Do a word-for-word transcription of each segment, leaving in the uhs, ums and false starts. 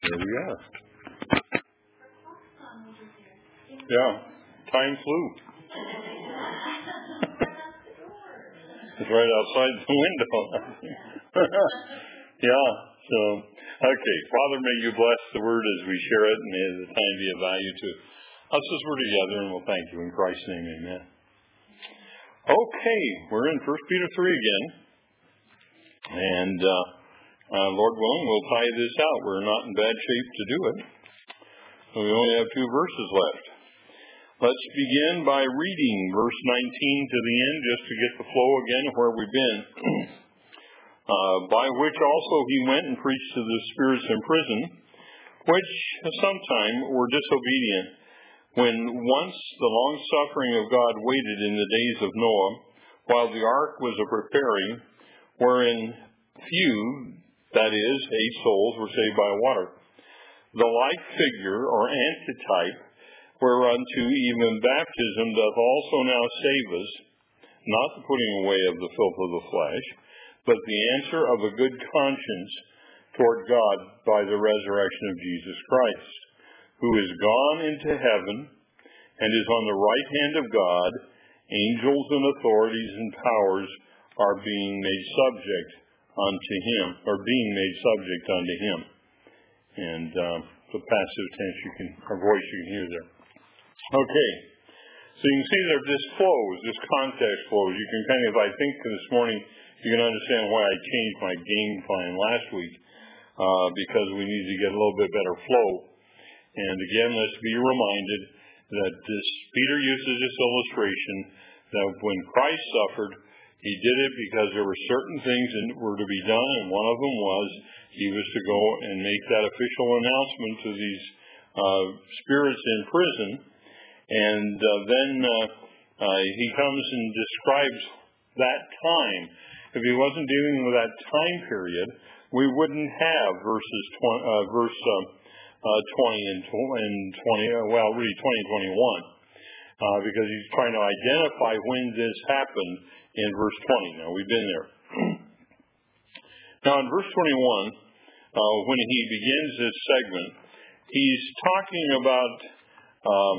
Here we are. Yeah, time flew. It's right outside the window. Yeah, so, okay. Father, may you bless the word as we share it, and may the time be of value to us as we're together, and we'll thank you in Christ's name. Amen. Okay, we're in First Peter three again, and uh, uh, Lord willing, we'll tie this out. We're not in bad shape to do it. So we only have two verses left. Let's begin by reading verse nineteen to the end, just to get the flow again of where we've been. uh, by which also he went and preached to the spirits in prison, which sometime were disobedient, when once the long suffering of God waited in the days of Noah, while the ark was a preparing, wherein few, that is, eight souls, were saved by water. The like figure, or antitype, whereunto even baptism doth also now save us, not the putting away of the filth of the flesh, but the answer of a good conscience toward God by the resurrection of Jesus Christ, who is gone into heaven and is on the right hand of God. Angels and authorities and powers are being made subject unto him, or being made subject unto him. And uh, the passive tense, you can, or voice you can hear there. Okay, so you can see that this flows, this context flows. You can kind of, I think this morning, you can understand why I changed my game plan last week, uh, because we need to get a little bit better flow. And again, let's be reminded that this, Peter uses this illustration that when Christ suffered, he did it because there were certain things that were to be done, and one of them was he was to go and make that official announcement to these uh, spirits in prison. And uh, then uh, uh, he comes and describes that time. If he wasn't dealing with that time period, we wouldn't have verses twenty, uh, verse uh, uh, twenty and twenty, uh, well, really twenty and twenty-one, uh, because he's trying to identify when this happened in verse twenty. Now, we've been there. Now, in verse twenty-one, uh, when he begins this segment, he's talking about, um,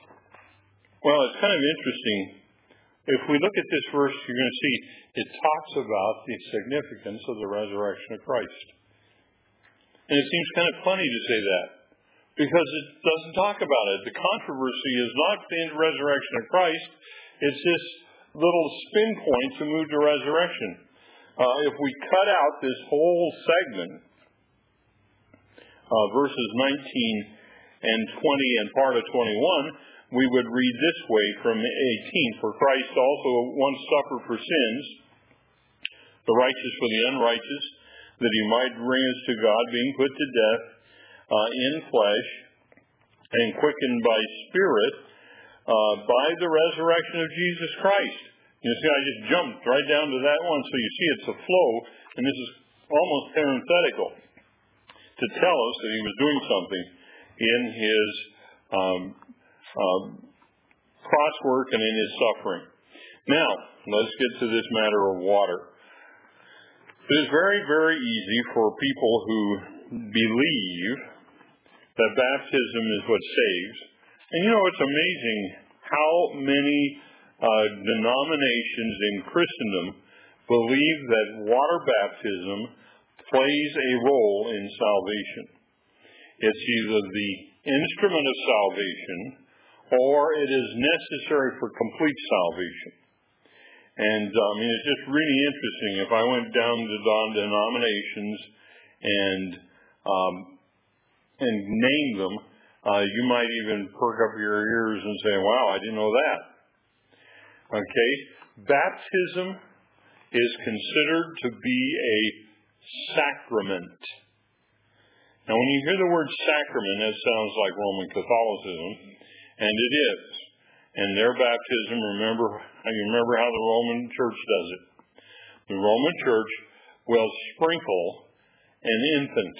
well, it's kind of interesting. If we look at this verse, you're going to see it talks about the significance of the resurrection of Christ. And it seems kind of funny to say that, because it doesn't talk about it. The controversy is not the resurrection of Christ. It's this little spin point to move to resurrection. Uh, if we cut out this whole segment, uh, verses nineteen and twenty and part of twenty-one, we would read this way from eighteen. For Christ also once suffered for sins, the righteous for the unrighteous, that he might bring us to God, being put to death uh, in flesh, and quickened by spirit, uh, by the resurrection of Jesus Christ. You see, I just jumped right down to that one, so you see it's a flow, and this is almost parenthetical to tell us that he was doing something in his um, um, cross work and in his suffering. Now, let's get to this matter of water. It is very, very easy for people who believe that baptism is what saves. And you know, it's amazing how many uh, denominations in Christendom believe that water baptism plays a role in salvation. It's either the instrument of salvation or it is necessary for complete salvation. And um, I mean, it's just really interesting. If I went down to denominations and um, and named them, uh, you might even perk up your ears and say, wow, I didn't know that. Okay? Baptism is considered to be a sacrament. Now, when you hear the word sacrament, that sounds like Roman Catholicism, and it is. And their baptism, remember, you remember how the Roman Church does it. The Roman Church will sprinkle an infant.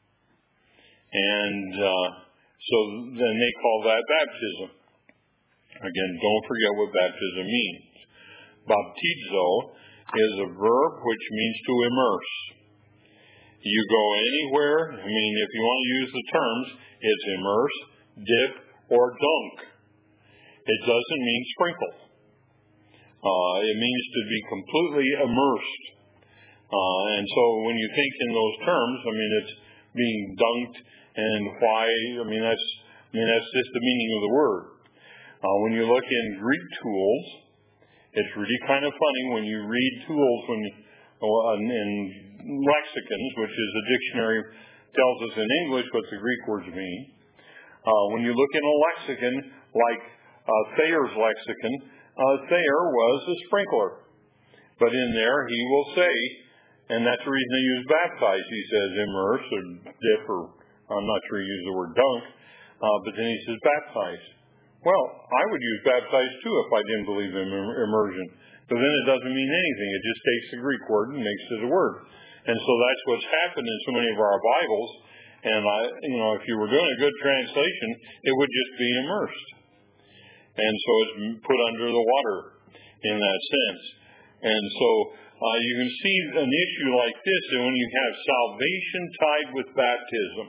And uh, so then they call that baptism. Again, don't forget what baptism means. Baptizo is a verb which means to immerse. You go anywhere, I mean, if you want to use the terms, it's immerse, dip, or dunk. It doesn't mean sprinkle. Uh, it means to be completely immersed. Uh, and so when you think in those terms, I mean, it's being dunked, and why, I mean, that's, I mean, that's just the meaning of the word. Uh, when you look in Greek tools, it's really kind of funny when you read tools when uh, in lexicons, which is a dictionary, tells us in English what the Greek words mean. Uh, when you look in a lexicon, like uh, Thayer's lexicon, uh, Thayer was a sprinkler. But in there, he will say, and that's the reason they use baptize. He says immerse or dip, or I'm not sure he used the word dunk, uh, but then he says baptize. Well, I would use baptize too if I didn't believe in immersion. But then it doesn't mean anything. It just takes the Greek word and makes it a word. And so that's what's happened in so many of our Bibles. And I, you know, if you were doing a good translation, it would just be immersed. And so it's put under the water in that sense. And so uh, you can see an issue like this, and when you have salvation tied with baptism.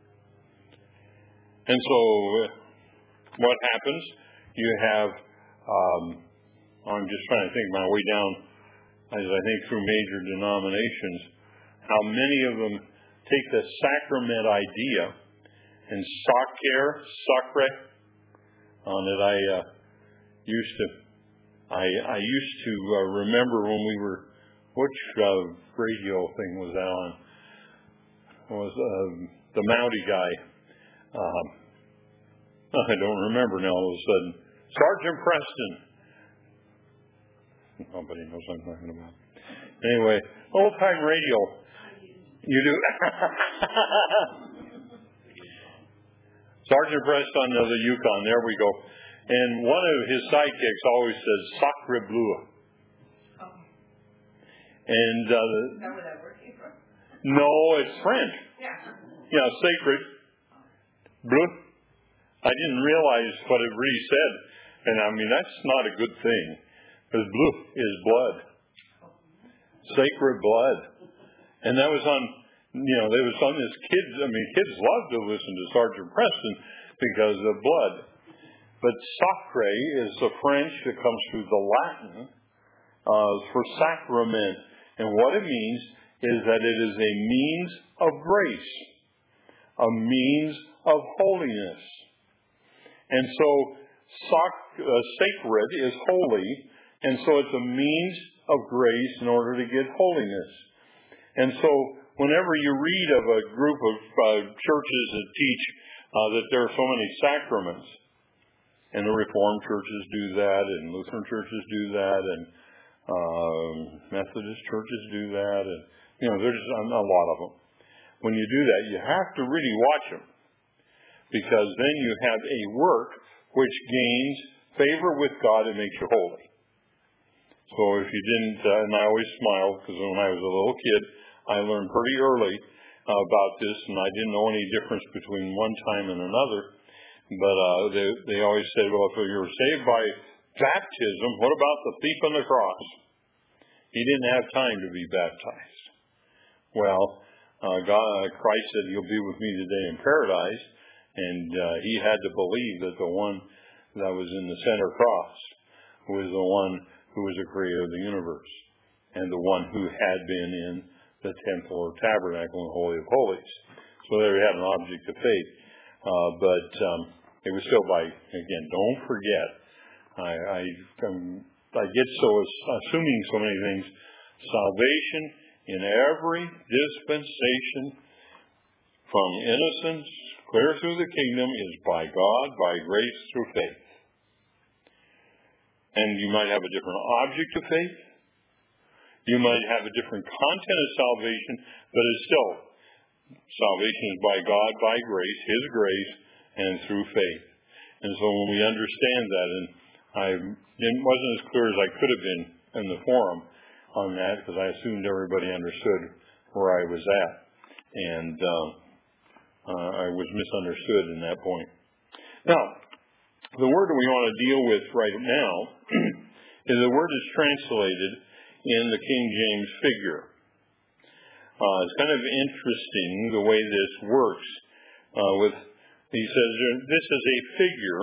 And so what happens? You have, um, I'm just trying to think my way down, as I think through major denominations, how many of them take the sacrament idea and sacer, sacre, on it. I uh, used to, I, I used to uh, remember when we were, which uh, radio thing was that on? It was uh, the Mountie guy. Um, I don't remember now all of a sudden. Sergeant Preston. Nobody knows what I'm talking about. Anyway, old-time radio. You do? Sergeant Preston of the Yukon. There we go. And one of his sidekicks always says, Sacre Bleu. Oh. And, uh, is that where that word came from? No, it's French. Yeah. Yeah, sacred. Bleu. I didn't realize what it really said. And I mean, that's not a good thing. Because bleu is blood. Sacred blood. And that was on, you know, there was on this kids, I mean, kids love to listen to Sergeant Preston because of blood. But sacre is the French that comes through the Latin uh, for sacrament. And what it means is that it is a means of grace, a means of holiness. And so sac- uh, sacred is holy, and so it's a means of grace in order to get holiness. And so whenever you read of a group of uh, churches that teach uh, that there are so many sacraments, and the Reformed churches do that, and Lutheran churches do that, and uh, Methodist churches do that, and you know, there's a lot of them. When you do that, you have to really watch them, because then you have a work which gains favor with God and makes you holy. So if you didn't, uh, and I always smile, because when I was a little kid, I learned pretty early uh, about this, and I didn't know any difference between one time and another. But uh, they, they always said, well, if you were saved by baptism, what about the thief on the cross? He didn't have time to be baptized. Well, uh, God, Christ said, you'll be with me today in paradise. And uh, he had to believe that the one that was in the center cross was the one who was the creator of the universe, and the one who had been in the temple or tabernacle in the Holy of Holies. So there we had an object of faith. Uh, but um, it was still by, again, don't forget, I, I, um, I get so assuming so many things. Salvation in every dispensation from innocence clear through the kingdom is by God, by grace, through faith. And you might have a different object of faith. You might have a different content of salvation, but it's still, salvation is by God, by grace, His grace, and through faith. And so when we understand that, and I it wasn't as clear as I could have been in the forum on that, because I assumed everybody understood where I was at. And uh, uh, I was misunderstood in that point. Now, the word that we want to deal with right now is the word that's translated in the King James figure. Uh, it's kind of interesting the way this works. Uh, with he says this is a figure.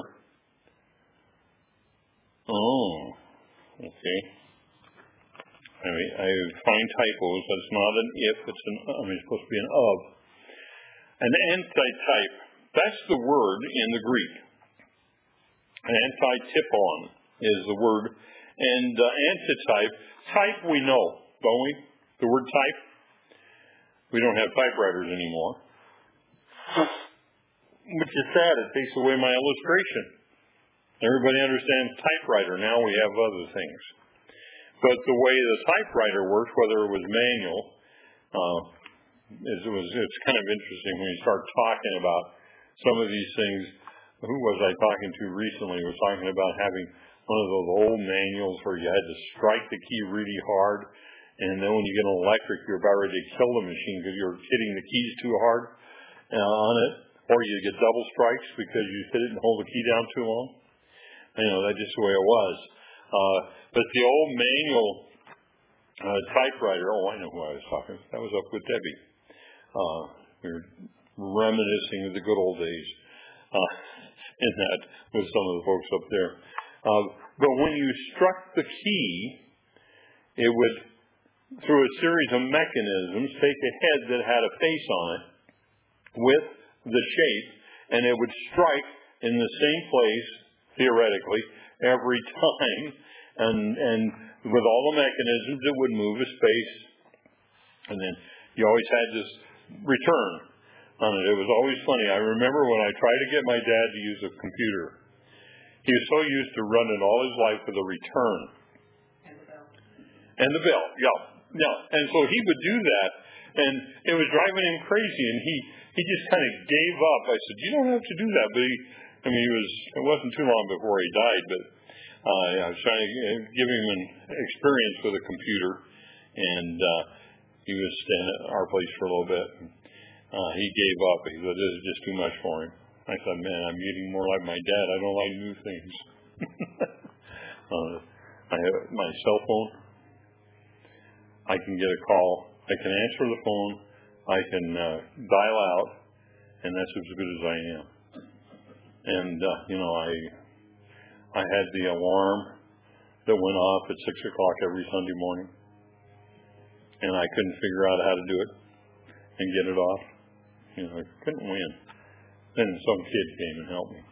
Oh, okay. I mean, I find typos. That's not an if. It's an. I mean, it's supposed to be an of. An antitype. That's the word in the Greek. An antitypon is the word, and uh, antitype. Type we know, don't we? The word type. We don't have typewriters anymore. Which is sad. It takes away my illustration. Everybody understands typewriter. Now we have other things. But the way the typewriter works, whether it was manual, uh, is, it was, it's kind of interesting when you start talking about some of these things. Who was I talking to recently? Was talking about having one of those old manuals where you had to strike the key really hard, and then when you get an electric, you're about ready to kill the machine because you're hitting the keys too hard uh, on it, or you get double strikes because you hit it and hold the key down too long. You know, that's just the way it was. Uh, but the old manual uh, typewriter, oh, I know who I was talking to. That was up with Debbie. Uh, we were reminiscing of the good old days uh, in that with some of the folks up there. Uh, but when you struck the key, it would, through a series of mechanisms, take a head that had a face on it with the shape, and it would strike in the same place, theoretically, every time, and and with all the mechanisms, it would move a space, and then you always had this return on it. It was always funny. I remember when I tried to get my dad to use a computer, he was so used to running all his life with a return. And the bell. And the bell, yeah. Yeah. And so he would do that, and it was driving him crazy, and he, he just kind of gave up. I said, you don't have to do that, but he, I mean, he was, it wasn't too long before he died, but uh, I was trying to give him an experience with a computer, and uh, he was staying at our place for a little bit. Uh, he gave up. He said, this is just too much for him. I said, man, I'm getting more like my dad. I don't like new things. uh, I have my cell phone. I can get a call. I can answer the phone. I can uh, dial out, and that's as good as I am. And, uh, you know, I I had the alarm that went off at six o'clock every Sunday morning. And I couldn't figure out how to do it and get it off. You know, I couldn't win. Then some kid came and helped me.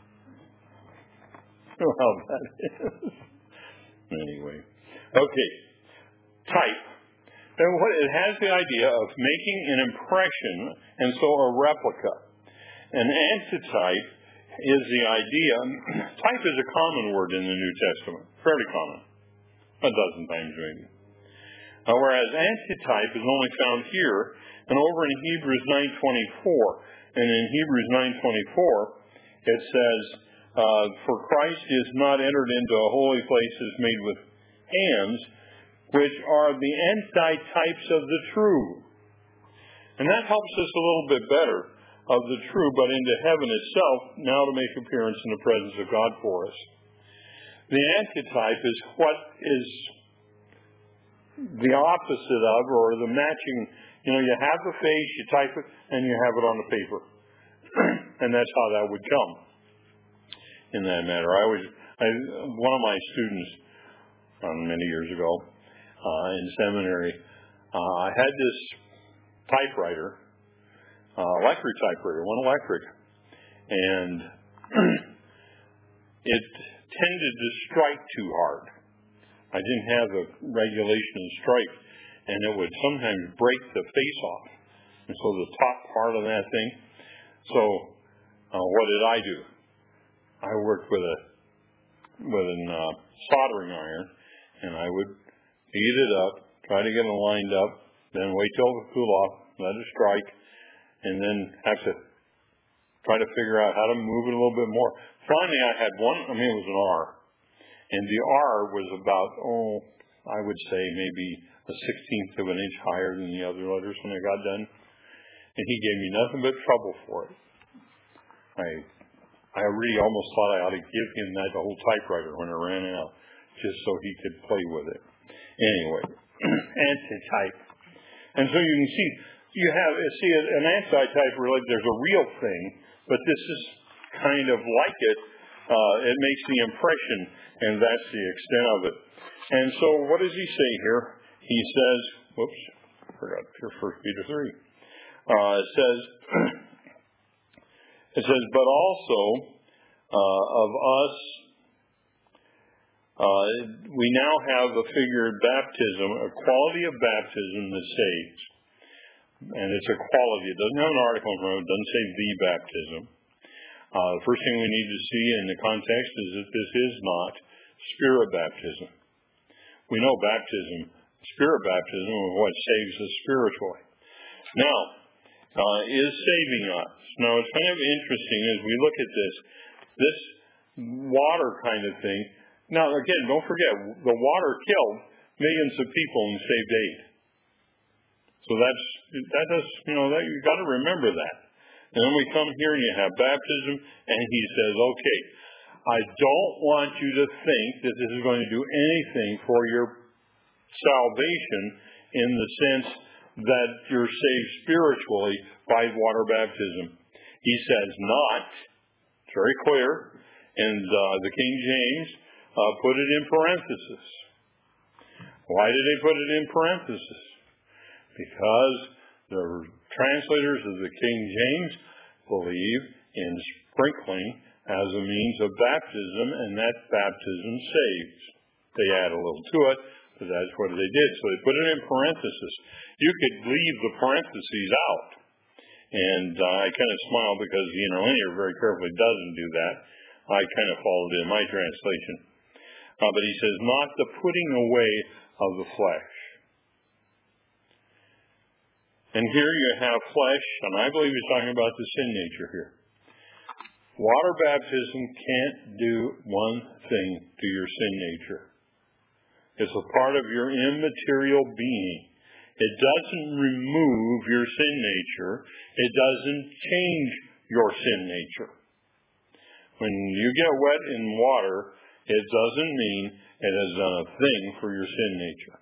You know how that is. Anyway. Okay. Type. And what it has the idea of making an impression, and so a replica. An antitype is the idea. Type is a common word in the New Testament, fairly common, a dozen times maybe. Uh, whereas antitype is only found here and over in Hebrews nine twenty-four. And in Hebrews nine twenty-four, it says, uh, "For Christ is not entered into holy places made with hands, which are the antitypes of the true." And that helps us a little bit better of the true, but into heaven itself, now to make appearance in the presence of God for us. The antitype is what is the opposite of, or the matching. You know, you have the face, you type it, and you have it on the paper. And that's how that would come in that matter. I was, I, one of my students, um, many years ago, uh, in seminary, uh, I had this typewriter, uh, electric typewriter, one electric, and it tended to strike too hard. I didn't have a regulation of strike, and it would sometimes break the face off. And so the top part of that thing. So uh, what did I do? I worked with a with a uh, soldering iron, and I would heat it up, try to get it lined up, then wait till it would cool off, let it strike, and then have to try to figure out how to move it a little bit more. Finally, I had one. I mean, it was an R, and the R was about oh, I would say maybe a sixteenth of an inch higher than the other letters when I got done. And he gave me nothing but trouble for it. I I really almost thought I ought to give him that the whole typewriter when it ran out, just so he could play with it. Anyway, antitype. And so you can see you have, see, an anti-type religion, there's a real thing, but this is kind of like it. Uh, it makes the impression, and that's the extent of it. And so what does he say here? He says, whoops, I forgot First Peter three. Uh, it says, it says, but also uh, of us, uh, we now have a figure of baptism, a quality of baptism that saves. And it's a quality. It doesn't have an article in front of it. It doesn't say the baptism. Uh, the first thing we need to see in the context is that this is not spirit baptism. We know baptism, spirit baptism, is what saves us spiritually. Now, uh, is saving us. Now, it's kind of interesting as we look at this, this water kind of thing. Now, again, don't forget, the water killed millions of people and saved eight. So that's, that does, you know, that, you've got to remember that. And then we come here and you have baptism, and he says, okay, I don't want you to think that this is going to do anything for your salvation in the sense that you're saved spiritually by water baptism. He says not. It's very clear. And uh, the King James uh, put it in parentheses. Why did they put it in parentheses? Because the translators of the King James believe in sprinkling as a means of baptism, and that baptism saves. They add a little to it, but that's what they did. So they put it in parentheses. You could leave the parentheses out. And uh, I kind of smile because the interlinear very carefully doesn't do that. I kind of followed in my translation. Uh, but he says, not the putting away of the flesh. And here you have flesh, and I believe he's talking about the sin nature here. Water baptism can't do one thing to your sin nature. It's a part of your immaterial being. It doesn't remove your sin nature. It doesn't change your sin nature. When you get wet in water, it doesn't mean it has done a thing for your sin nature.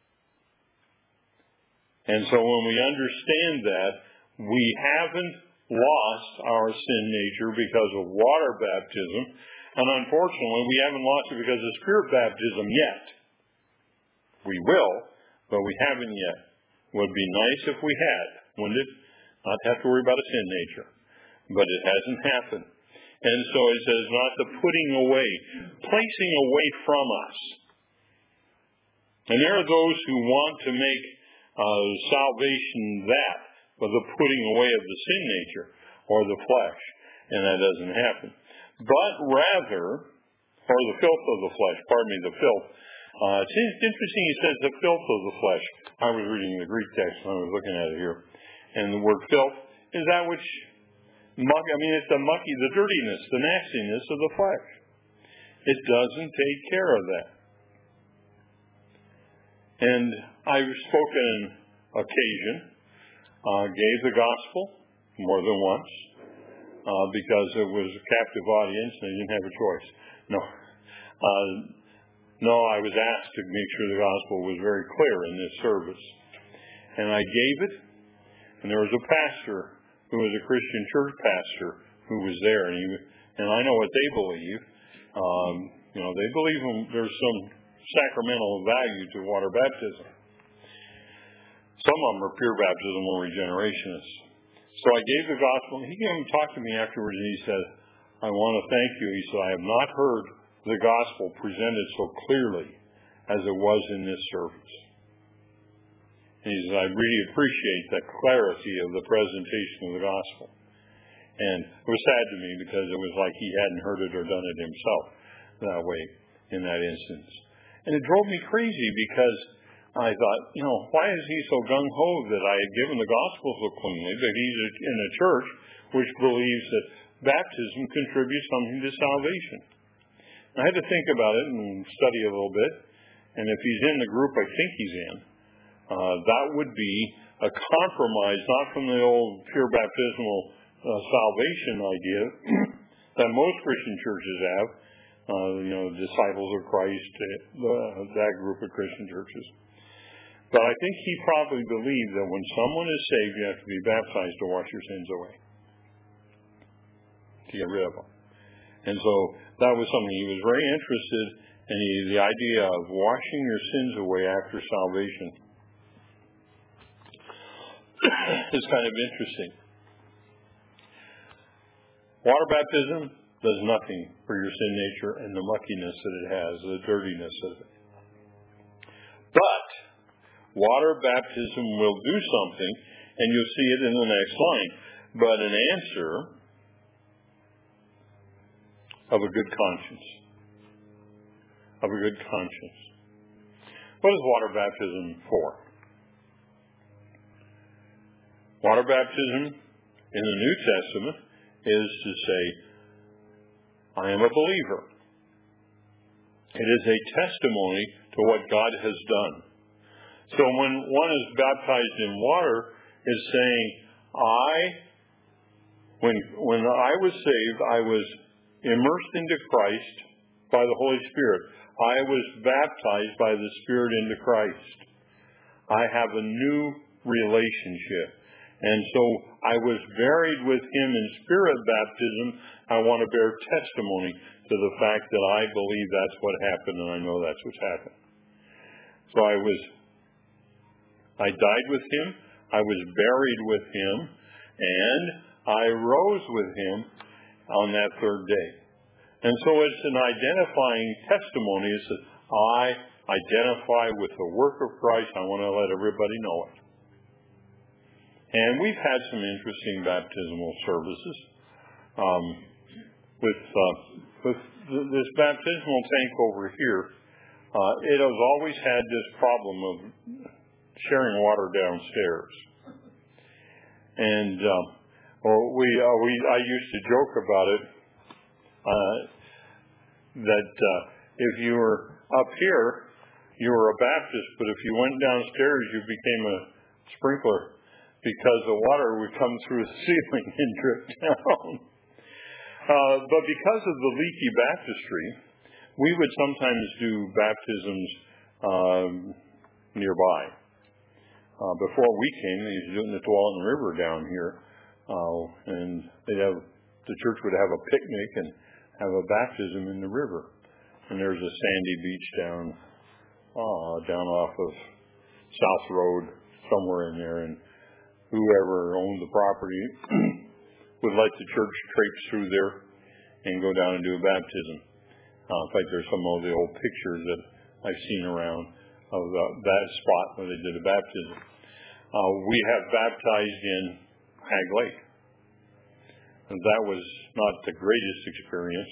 And so when we understand that, we haven't lost our sin nature because of water baptism, and unfortunately we haven't lost it because of spirit baptism yet. We will, but we haven't yet. Would be nice if we had, wouldn't it? Not have to worry about a sin nature. But it hasn't happened. And so it says not the putting away, placing away from us. And there are those who want to make uh, salvation that, but the putting away of the sin nature or the flesh. And that doesn't happen. But rather, or the filth of the flesh, pardon me, the filth. Uh, it's interesting he says the filth of the flesh. I was reading the Greek text and I was looking at it here. And the word filth is that which, muck, I mean, it's the mucky, the dirtiness, the nastiness of the flesh. It doesn't take care of that. And I've spoken on occasion, uh, gave the gospel more than once, uh, because it was a captive audience and they didn't have a choice. No. Uh, no, I was asked to make sure the gospel was very clear in this service. And I gave it, and there was a pastor who was a Christian church pastor who was there, and, he, and I know what they believe. Um, you know, they believe there's some sacramental value to water baptism. Some of them are pure baptism or regenerationists. So I gave the gospel, and he came and talked to me afterwards, and he said, I want to thank you. He said, I have not heard the gospel presented so clearly as it was in this service. And he said, I really appreciate the clarity of the presentation of the gospel. And it was sad to me because it was like he hadn't heard it or done it himself that way in that instance. And it drove me crazy because I thought, you know, why is he so gung-ho that I had given the gospel so cleanly, that he's in a church which believes that baptism contributes something to salvation? I had to think about it and study a little bit. And if he's in the group I think he's in, uh, that would be a compromise, not from the old pure baptismal uh, salvation idea that most Christian churches have, uh, you know, disciples of Christ, uh, that group of Christian churches. But I think he probably believed that when someone is saved, you have to be baptized to wash your sins away, to get rid of them. And so that was something he was very interested in, he, the idea of washing your sins away after salvation. It's kind of interesting. Water baptism does nothing for your sin nature and the muckiness that it has, the dirtiness of it. But water baptism will do something, and you'll see it in the next line. But an answer of a good conscience. Of a good conscience. What is water baptism for? Water baptism in the New Testament is to say, I am a believer. It is a testimony to what God has done. So when one is baptized in water, is saying, I, when when I was saved, I was immersed into Christ by the Holy Spirit. I was baptized by the Spirit into Christ. I have a new relationship. And so I was buried with him in spirit baptism. I want to bear testimony to the fact that I believe that's what happened, and I know that's what's happened. So I was, I died with him, I was buried with him, and I rose with him on that third day. And so it's an identifying testimony. It's that I identify with the work of Christ. I want to let everybody know it. And we've had some interesting baptismal services. Um, with uh, with this baptismal tank over here, uh, it has always had this problem of sharing water downstairs. And uh, well, we uh, we I used to joke about it uh, that uh, if you were up here, you were a Baptist, but if you went downstairs, you became a sprinkler, because the water would come through the ceiling and drip down. Uh, but because of the leaky baptistry, we would sometimes do baptisms um, nearby. Uh, before we came, they used to do it in the Tualatin River down here, uh, and they'd have the church would have a picnic and have a baptism in the river. And there's a sandy beach down uh, down off of South Road, somewhere in there, and whoever owned the property would let the church traipse through there and go down and do a baptism. Uh, in fact, there's some of the old pictures that I've seen around of the, that spot where they did a baptism. Uh, we have baptized in Hag Lake. And that was not the greatest experience.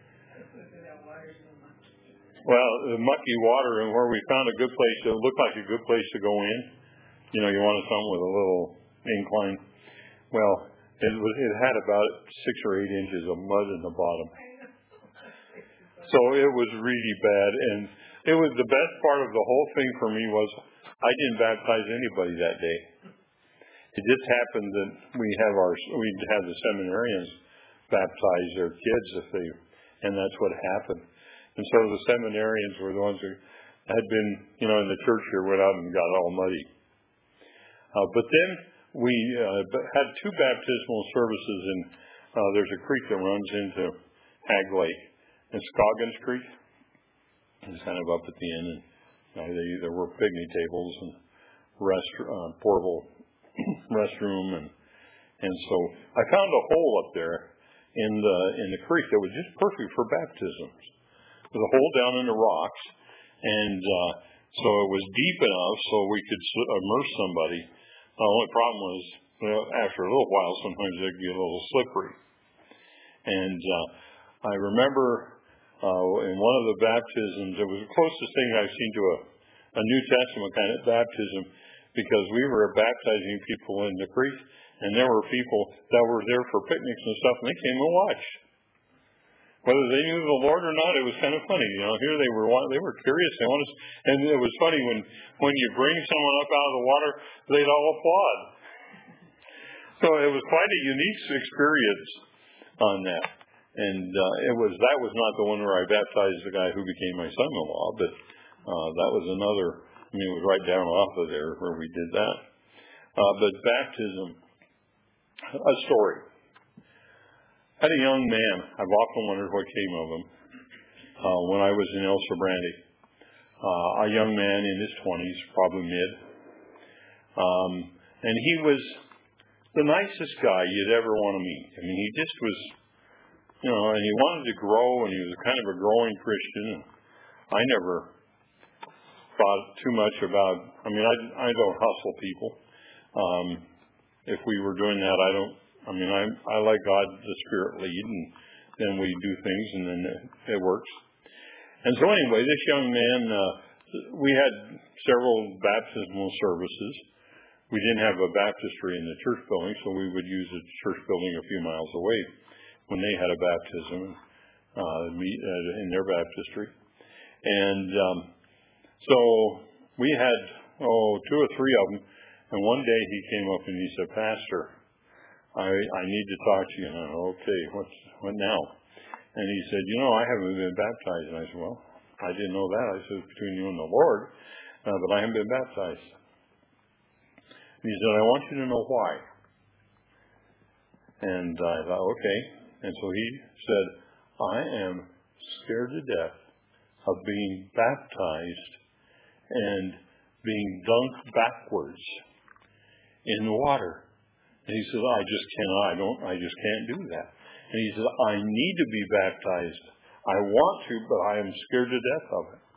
Well, the mucky water, and where we found a good place, it looked like a good place to go in. You know, you wanted something with a little incline. Well, it was it had about six or eight inches of mud in the bottom. So it was really bad, and it was the best part of the whole thing for me was I didn't baptize anybody that day. It just happened that we have our we have the seminarians baptize their kids if they, and that's what happened. And so the seminarians were the ones who had been, you know, in the church here, went out and got all muddy. Uh, but then we uh, had two baptismal services, and uh, there's a creek that runs into Hag Lake. It's Scoggins Creek. It's kind of up at the end, and uh, they, there were picnic tables and rest, uh, portable restroom, and and so I found a hole up there in the in the creek that was just perfect for baptisms. With a hole down in the rocks, and uh, so it was deep enough so we could immerse somebody. The only problem was, well, after a little while, sometimes it could be a little slippery. And uh, I remember uh, in one of the baptisms, it was the closest thing I've seen to a, a New Testament kind of baptism, because we were baptizing people in the creek, and there were people that were there for picnics and stuff, and they came and watched. Whether they knew the Lord or not, it was kind of funny. You know, here they were they were curious. They wanted, and it was funny when when you bring someone up out of the water, they'd all applaud. So it was quite a unique experience on that. And uh, it was that was not the one where I baptized the guy who became my son-in-law, but uh, that was another mean, it was right down off of there where we did that. Uh, but baptism, a story. I had a young man. I've often wondered what came of him. Uh, when I was in El Sobrante, uh, a young man in his twenties, probably mid. Um, and he was the nicest guy you'd ever want to meet. I mean, he just was, you know, and he wanted to grow, and he was kind of a growing Christian. And I never thought too much about, I mean, I, I don't hustle people. Um, if we were doing that, I don't, I mean, I, I let God, the Spirit lead, and then we do things, and then it, it works. And so anyway, this young man, uh, we had several baptismal services. We didn't have a baptistry in the church building, so we would use a church building a few miles away when they had a baptism uh, meet, uh, in their baptistry. And um, so we had, oh, two or three of them. And one day he came up and he said, Pastor, I, I need to talk to you. And I said, okay, what's, what now? And he said, you know, I haven't been baptized. And I said, well, I didn't know that. I said, between you and the Lord, uh, but I haven't been baptized. And he said, I want you to know why. And I thought, okay. And so he said, I am scared to death of being baptized and being dunked backwards in the water. And he said, I just cannot, I don't, I just can't do that. And he said, I need to be baptized. I want to, but I am scared to death of it.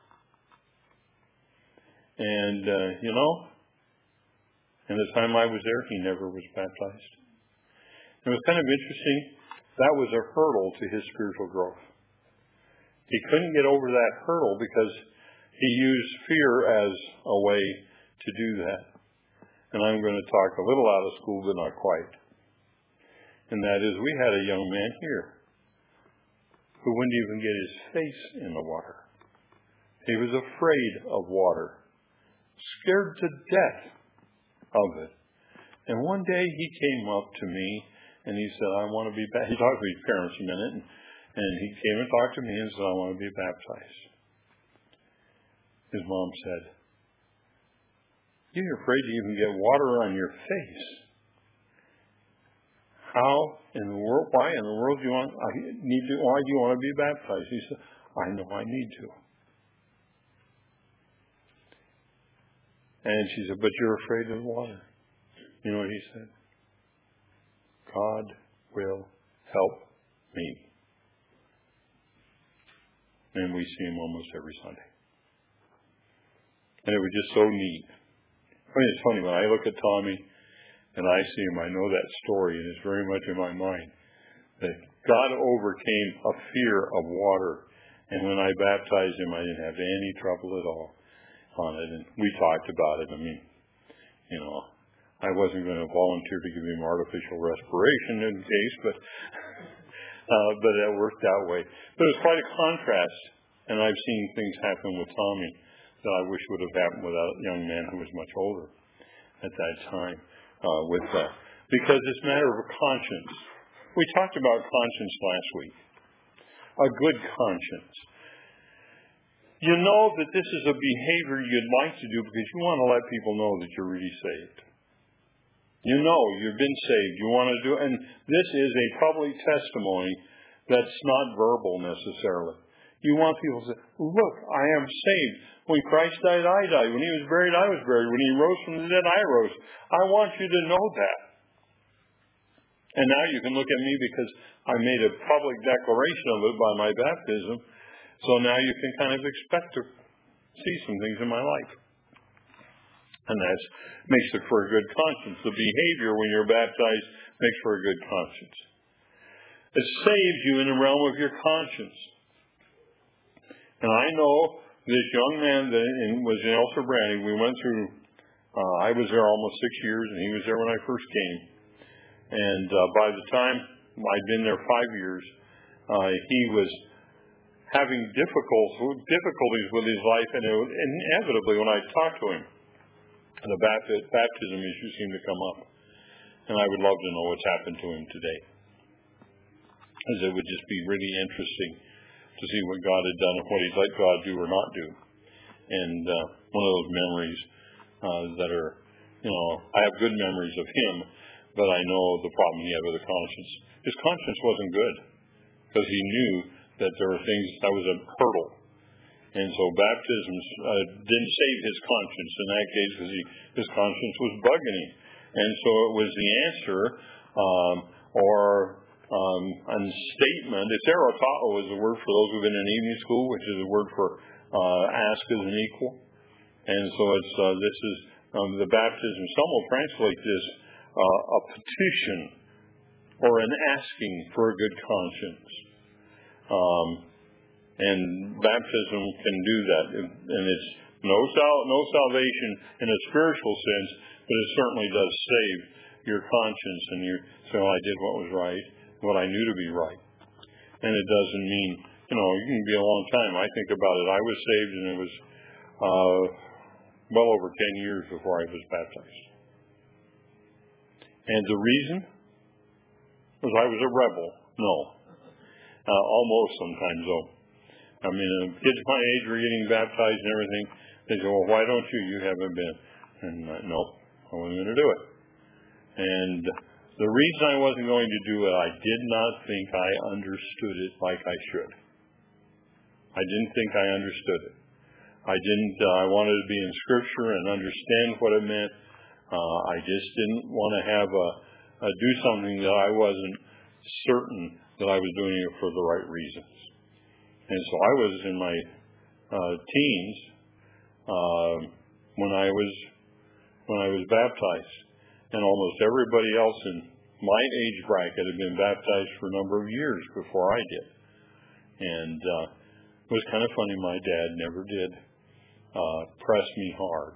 And, uh, you know, in the time I was there, he never was baptized. It was kind of interesting. That was a hurdle to his spiritual growth. He couldn't get over that hurdle because he used fear as a way to do that. And I'm going to talk a little out of school, but not quite. And that is, we had a young man here who wouldn't even get his face in the water. He was afraid of water, scared to death of it. And one day he came up to me and he said, I want to be baptized. He talked to his parents a minute, and, and he came and talked to me and said, I want to be baptized. His mom said, you're afraid to even get water on your face. How in the world, why in the world do you want, I need to, why do you want to be baptized? He said, I know I need to. And she said, but you're afraid of water. You know what he said? God will help me. And we see him almost every Sunday. And it was just so neat. I mean, it's funny, when I look at Tommy and I see him, I know that story, and it's very much in my mind, that God overcame a fear of water. And when I baptized him, I didn't have any trouble at all on it. And we talked about it. I mean, you know, I wasn't going to volunteer to give him artificial respiration in case, but uh, but it worked that way. But it was quite a contrast, and I've seen things happen with Tommy that I wish would have happened with a young man who was much older at that time. Uh, with that, because it's a matter of a conscience. We talked about conscience last week. A good conscience. You know that this is a behavior you'd like to do because you want to let people know that you're really saved. You know you've been saved. You want to do it. And this is a public testimony that's not verbal necessarily. You want people to say, look, I am saved. When Christ died, I died. When he was buried, I was buried. When he rose from the dead, I rose. I want you to know that. And now you can look at me because I made a public declaration of it by my baptism. So now you can kind of expect to see some things in my life. And that makes it for a good conscience. The behavior when you're baptized makes for a good conscience. It saves you in the realm of your conscience. And I know this young man that was in El Sobrante, we went through, uh, I was there almost six years, and he was there when I first came. And uh, by the time I'd been there five years, uh, he was having difficult, difficulties with his life, and it was inevitably when I talked to him, the baptism issue seemed to come up. And I would love to know what's happened to him today, as it would just be really interesting to see what God had done and what he'd let God do or not do. And uh, one of those memories uh, that are, you know, I have good memories of him, but I know the problem he had with the conscience. His conscience wasn't good because he knew that there were things that was a hurdle. And so baptism uh, didn't save his conscience in that case because his conscience was bugging him. And so it was the answer um, or um, a statement. It's erotao is the word for those who've been in evening school, which is the word for uh, ask as an equal. And so it's uh, this is um, the baptism. Some will translate this uh, a petition or an asking for a good conscience. Um, and baptism can do that. And it's no sal- no salvation in a spiritual sense, but it certainly does save your conscience. And you say, well, I did what was right, what I knew to be right. And it doesn't mean, you know, you can be a long time. I think about it. I was saved, and it was uh, well over ten years before I was baptized. And the reason was I was a rebel. No. Uh, almost sometimes, though. I mean, uh, kids my age were getting baptized and everything. They say, well, why don't you? You haven't been. And uh, no, I wasn't going to do it. And the reason I wasn't going to do it, I did not think I understood it like I should. I didn't think I understood it. I didn't, uh, I wanted to be in Scripture and understand what it meant. Uh, I just didn't want to have a, a do something that I wasn't certain that I was doing it for the right reasons. And so I was in my uh, teens uh, when I was when I was baptized, and almost everybody else in my age bracket had been baptized for a number of years before I did. And uh, it was kind of funny. My dad never did uh, press me hard,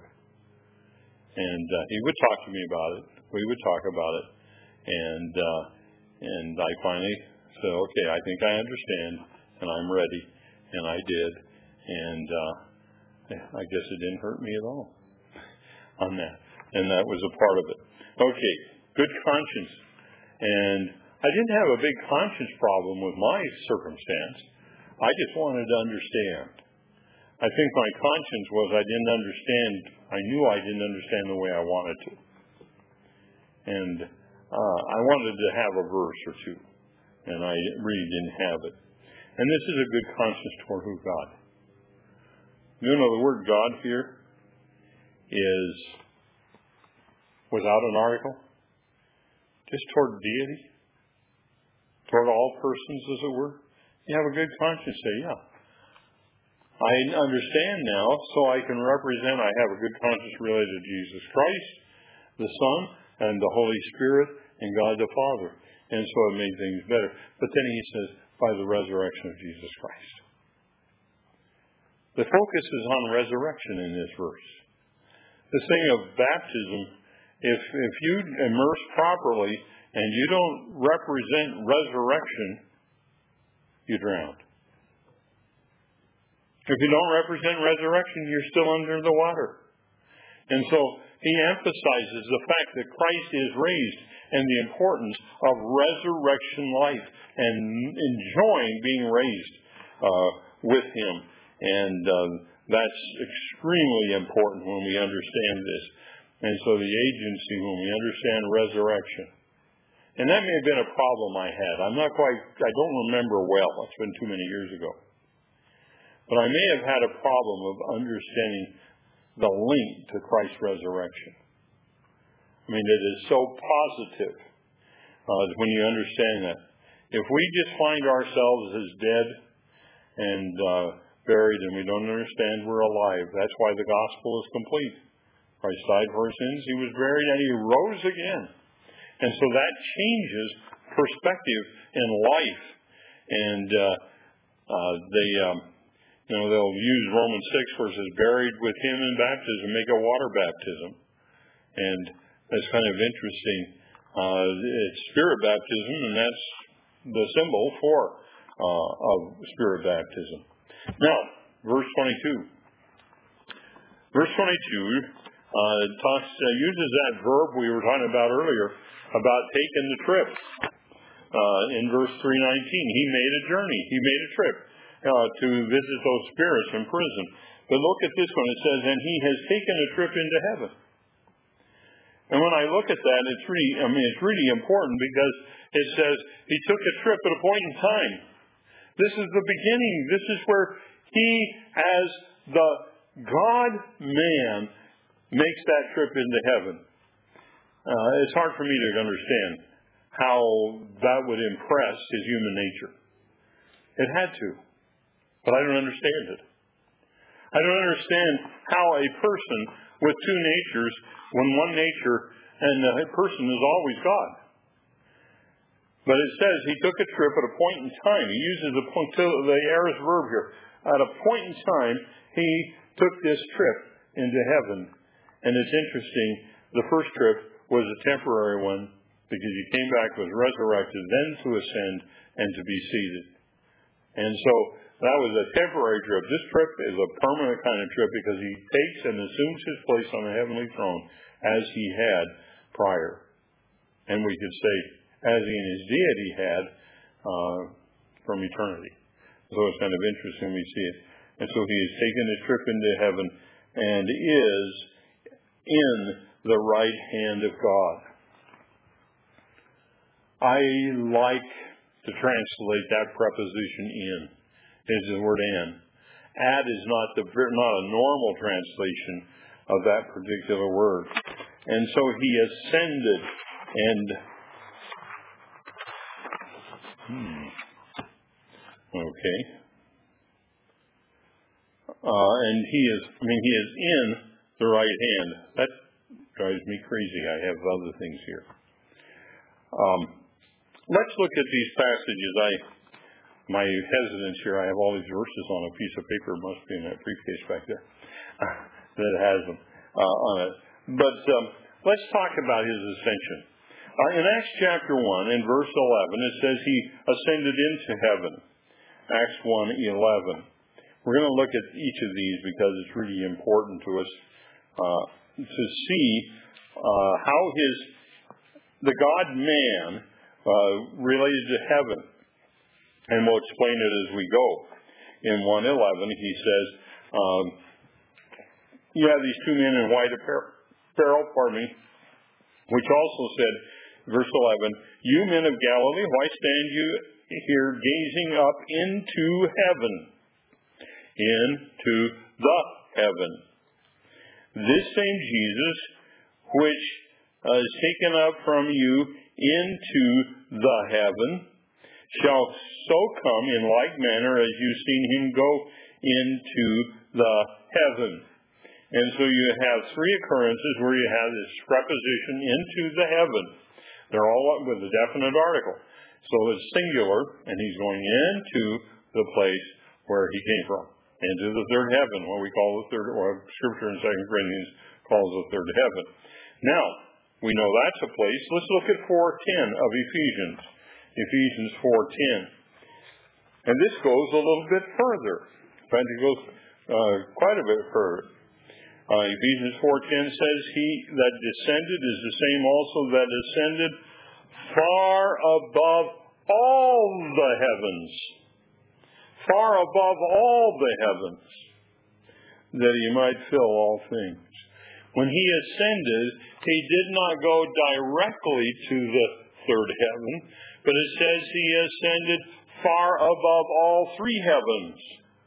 and uh, he would talk to me about it. We would talk about it, and uh, and I finally said, "Okay, I think I understand." And I'm ready, and I did, and uh, I guess it didn't hurt me at all on that, and that was a part of it. Okay, good conscience, and I didn't have a big conscience problem with my circumstance. I just wanted to understand. I think my conscience was I didn't understand. I knew I didn't understand the way I wanted to, and uh, I wanted to have a verse or two, and I really didn't have it. And this is a good conscience toward who God. You know, the word God here is without an article, just toward deity, toward all persons, as it were. You have a good conscience, say, yeah, I understand now, so I can represent, I have a good conscience related to Jesus Christ, the Son, and the Holy Spirit, and God the Father. And so it made things better. But then he says, by the resurrection of Jesus Christ. The focus is on resurrection in this verse. The thing of baptism, if if you immerse properly and you don't represent resurrection, you drown. If you don't represent resurrection, you're still under the water. And so he emphasizes the fact that Christ is raised and the importance of resurrection life and enjoying being raised uh, with him. And uh, that's extremely important when we understand this. And so the agency, when we understand resurrection. And that may have been a problem I had. I'm not quite, I don't remember well. It's been too many years ago. But I may have had a problem of understanding the link to Christ's resurrection. I mean, it is so positive uh, when you understand that. If we just find ourselves as dead and uh, buried and we don't understand we're alive, that's why the gospel is complete. Christ died for our sins, he was buried, and he rose again. And so that changes perspective in life. And uh, uh, they, um, you know, they'll use Romans six verses, buried with him in baptism, make a water baptism. And that's kind of interesting. Uh, it's spirit baptism, and that's the symbol for uh, of spirit baptism. Now, verse twenty-two. Verse twenty-two uh, talks uh, uses that verb we were talking about earlier about taking the trip. Uh, in verse three nineteen, he made a journey. He made a trip uh, to visit those spirits in prison. But look at this one. It says, and he has taken a trip into heaven. And when I look at that, it's really, I mean, it's really important because it says he took a trip at a point in time. This is the beginning. This is where he, as the God-man, makes that trip into heaven. Uh, it's hard for me to understand how that would impress his human nature. It had to. But I don't understand it. I don't understand how a person with two natures, when one nature and the person is always God. But it says he took a trip at a point in time. He uses the, the aorist verb here. At a point in time, he took this trip into heaven. And it's interesting, the first trip was a temporary one because he came back, was resurrected, then to ascend and to be seated. And so that was a temporary trip. This trip is a permanent kind of trip because he takes and assumes his place on the heavenly throne as he had prior. And we could say, as he in his deity had uh, from eternity. So it's kind of interesting we see it. And so he has taken a trip into heaven and is in the right hand of God. I like to translate that preposition in. Is the word in. At is not the not a normal translation of that particular word. And so he ascended and hmm, okay. Uh, and he is I mean he is in the right hand. That drives me crazy. I have other things here. Um, let's look at these passages. I My hesitance here, I have all these verses on a piece of paper, it must be in that briefcase back there, that has them uh, on it. But um, let's talk about his ascension. Uh, in Acts chapter one, in verse eleven, it says he ascended into heaven. Acts one eleven. We're going to look at each of these because it's really important to us uh, to see uh, how his the God-man uh, related to heaven. And we'll explain it as we go. In one eleven, he says, um, you have these two men in white apparel, pardon me, which also said, verse eleven, you men of Galilee, why stand you here gazing up into heaven? Into the heaven. This same Jesus, which uh, is taken up from you into the heaven, shall so come in like manner as you've seen him go into the heaven. And so you have three occurrences where you have this preposition into the heaven. They're all with a definite article. So it's singular, and he's going into the place where he came from. Into the third heaven, what we call the third, or Scripture in Second Corinthians calls the third heaven. Now, we know that's a place. Let's look at four ten of Ephesians. Ephesians four ten. And this goes a little bit further. In fact, it goes uh, quite a bit further. Uh, Ephesians four ten says, he that descended is the same also that ascended far above all the heavens. Far above all the heavens, that he might fill all things. When he ascended, he did not go directly to the third heaven, but it says he ascended far above all three heavens.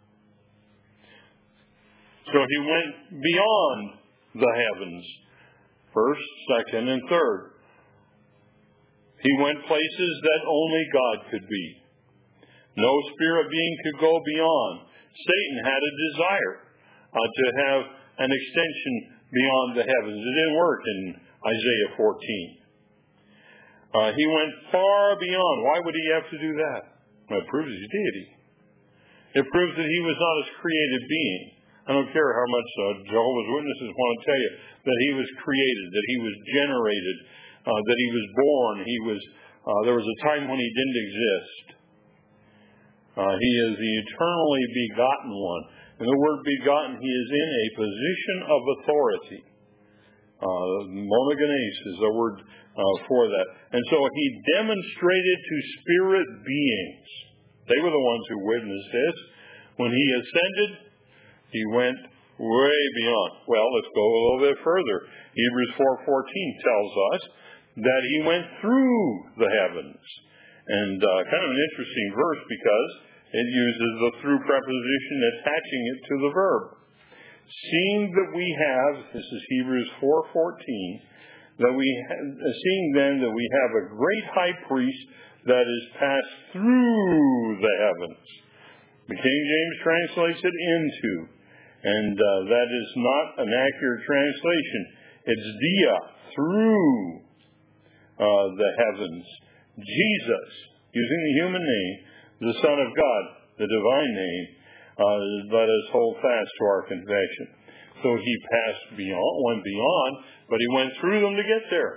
So he went beyond the heavens, first, second, and third. He went places that only God could be. No spirit being could go beyond. Satan had a desire uh, to have an extension beyond the heavens. It didn't work in Isaiah fourteen. Uh, he went far beyond. Why would he have to do that? Well, it proves his deity. It proves that he was not a created being. I don't care how much uh, Jehovah's Witnesses want to tell you that he was created, that he was generated, uh, that he was born. He was. Uh, there was a time when he didn't exist. Uh, he is the eternally begotten one. And the word begotten, he is in a position of authority. Uh, monogenes is the word uh, for that. And so he demonstrated to spirit beings. They were the ones who witnessed this. When he ascended, He went way beyond. Well, let's go a little bit further. Hebrews four fourteen tells us that he went through the heavens. And uh, kind of an interesting verse because it uses the through preposition attaching it to the verb. Seeing that we have, this is Hebrews four fourteen, that we have, seeing then that we have a great high priest that is passed through the heavens. The King James translates it into, and uh, that is not an accurate translation. It's dia, through uh, the heavens. Jesus, using the human name, the Son of God, the divine name, uh, let us hold fast to our confession. So he passed beyond, went beyond, but he went through them to get there.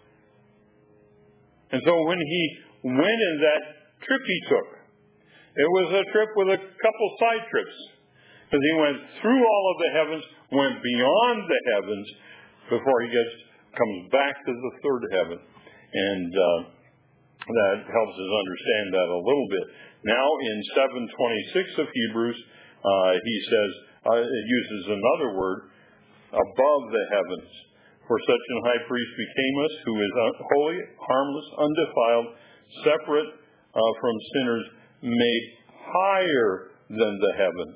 And so when he went in that trip he took, it was a trip with a couple side trips. Because he went through all of the heavens, went beyond the heavens, before he gets comes back to the third heaven. And uh, that helps us understand that a little bit. Now in seven twenty-six of Hebrews, uh, he says, uh, it uses another word, above the heavens. For such an high priest became us, who is holy, harmless, undefiled, separate uh, from sinners, made higher than the heavens.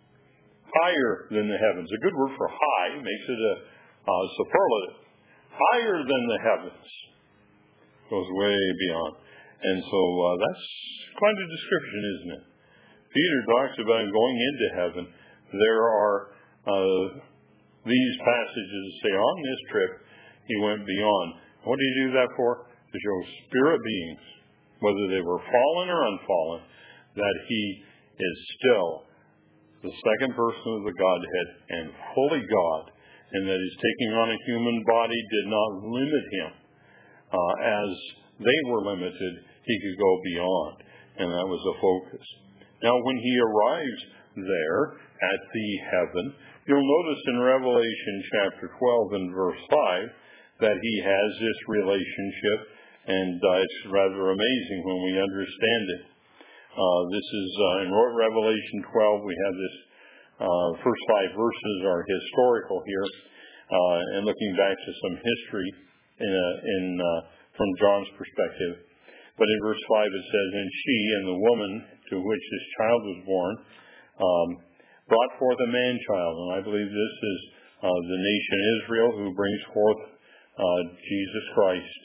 Higher than the heavens. A good word for high makes it a uh, superlative. Higher than the heavens. Goes way beyond. And so uh, that's quite a description, isn't it? Peter talks about going into heaven. There are uh, these passages that say on this trip he went beyond. What did he do that for? To show spirit beings, whether they were fallen or unfallen, that he is still the second person of the Godhead and fully God, and that his taking on a human body did not limit him. Uh, as they were limited, he could go beyond, and that was a focus. Now, when he arrives there at the heaven, you'll notice in Revelation chapter twelve and verse five that he has this relationship, and uh, it's rather amazing when we understand it. Uh, this is uh, in Revelation twelve. We have this uh, first five verses are historical here, uh, and looking back to some history in, a, in uh, from John's perspective. But in verse five it says, "And she and the woman to which this child was born um, brought forth a man-child," and I believe this is uh, the nation Israel who brings forth uh, Jesus Christ.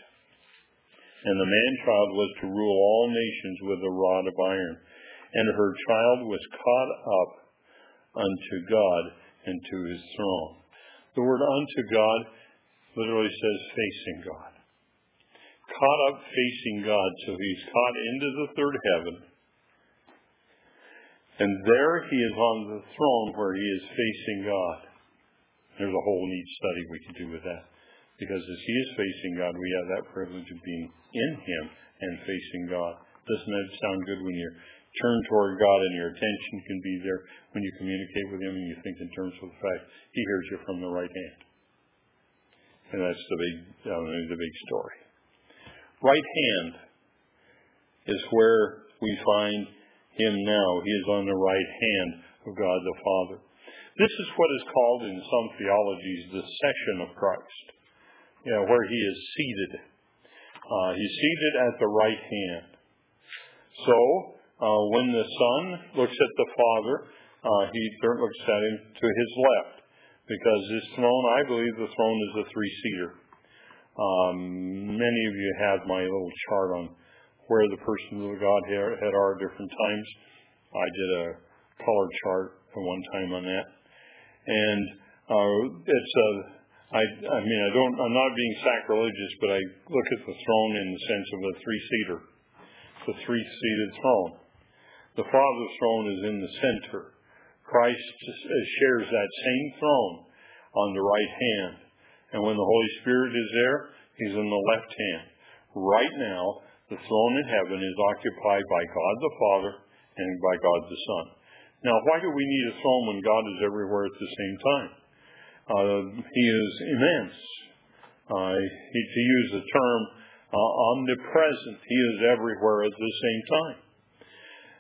"And the man-child was to rule all nations with a rod of iron. And her child was caught up unto God and to his throne." The word "unto God" literally says facing God. Caught up facing God. So he's caught into the third heaven. And there he is on the throne where he is facing God. There's a whole neat study we could do with that. Because as he is facing God, we have that privilege of being in him and facing God. Doesn't that sound good when you turn toward God and your attention can be there when you communicate with him and you think in terms of the fact he hears you from the right hand? And that's the big, uh, the big story. Right hand is where we find him now. He is on the right hand of God the Father. This is what is called in some theologies the session of Christ. You know, where he is seated. Uh, he's seated at the right hand. So, uh, when the Son looks at the Father, uh, he looks at him to his left. Because his throne, I believe the throne is a three-seater. Um, many of you have my little chart on where the persons of the Godhead are at different times. I did a color chart at one time on that. And uh, it's a... I, I mean, I don't, I'm not being sacrilegious, but I look at the throne in the sense of a three-seater. It's a three-seated throne. The Father's throne is in the center. Christ shares that same throne on the right hand. And when the Holy Spirit is there, he's in the left hand. Right now, the throne in heaven is occupied by God the Father and by God the Son. Now, why do we need a throne when God is everywhere at the same time? Uh, he is immense. Uh, he, to use the term uh, omnipresent, he is everywhere at the same time.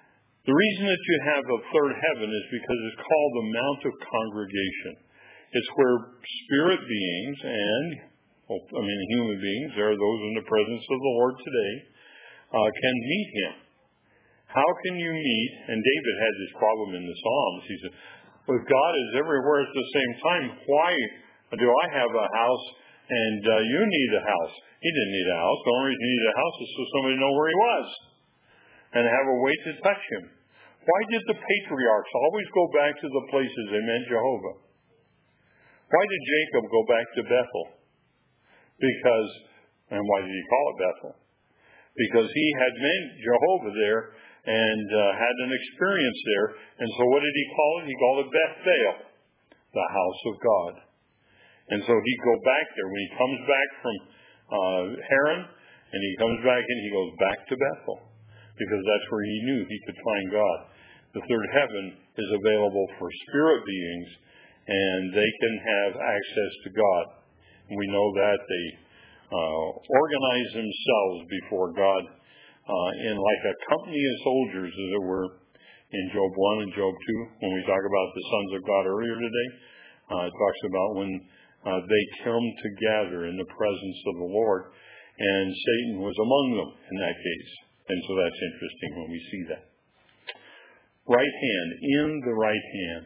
The reason that you have a third heaven is because it's called the Mount of Congregation. It's where spirit beings and, well, I mean human beings, there are those in the presence of the Lord today, uh, can meet Him. How can you meet? And David had this problem in the Psalms. He said, well, if God is everywhere at the same time, why do I have a house and uh, you need a house? He didn't need a house. The only reason he needed a house is so somebody know where he was and have a way to touch him. Why did the patriarchs always go back to the places they meant Jehovah? Why did Jacob go back to Bethel? Because, and why did he call it Bethel? Because he had met Jehovah there and uh, had an experience there. And so what did he call it? He called it Bethel, the house of God. And so he'd go back there. When he comes back from uh, Haran, and he comes back and he goes back to Bethel, because that's where he knew he could find God. The third heaven is available for spirit beings, and they can have access to God. And we know that they uh, organize themselves before God uh, in like a company of soldiers, as it were, in Job one and Job two. When we talk about the sons of God earlier today, uh, it talks about when uh, they come together in the presence of the Lord, and Satan was among them in that case. And so that's interesting when we see that. Right hand, in the right hand.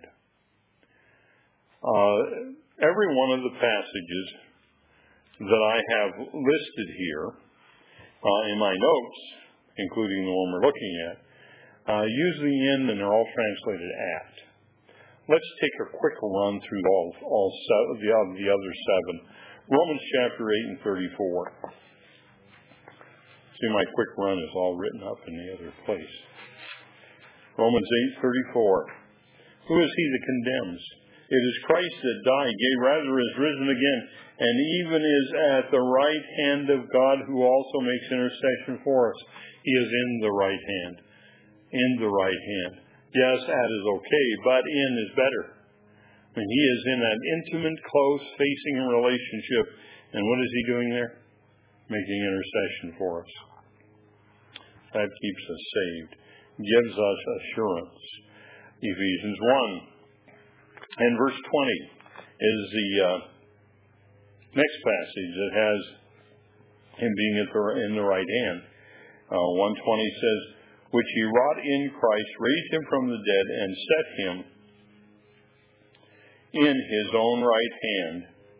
Uh, every one of the passages that I have listed here uh, in my notes, including the one we're looking at, uh, use the in and they're all translated at. Let's take a quick run through all, all seven, the, the other seven. Romans chapter eight and thirty-four. See, my quick run is all written up in the other place. Romans eight thirty-four. Who is he that condemns? It is Christ that died, yea, rather is risen again, and even is at the right hand of God, who also makes intercession for us. He is in the right hand. In the right hand. Yes, at is okay, but in is better. I mean, he is in that intimate, close, facing relationship. And what is he doing there? Making intercession for us. That keeps us saved. Gives us assurance. Ephesians one and verse twenty is the uh, next passage that has him being at the, in the right hand. Uh, one twenty says, which he wrought in Christ, raised him from the dead, and set him in his own right hand